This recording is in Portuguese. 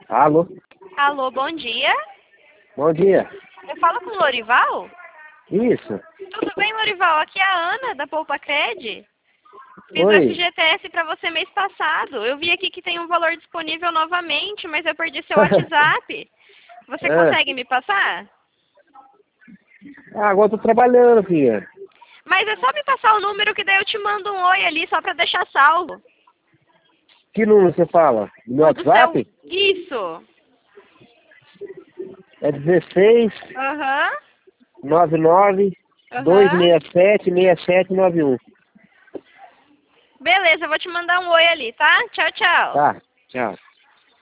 Alô? Alô, bom dia. Bom dia. Eu falo com o Lorival? Isso. Tudo bem, Lorival? Aqui é a Ana, da Poupa Cred. Fiz o Oi. FGTS para você mês passado. Eu vi aqui que tem um valor disponível novamente, mas eu perdi seu WhatsApp. Você consegue me passar? Agora eu tô trabalhando, filha. Mas é só me passar o número que daí eu te mando um oi ali, só para deixar salvo. Que número você fala? Do meu O do seu... WhatsApp? Isso. É 16 Aham. 99 Aham. 267 6791. Beleza, eu vou te mandar um oi ali, tá? Tchau, tchau. Tá, tchau.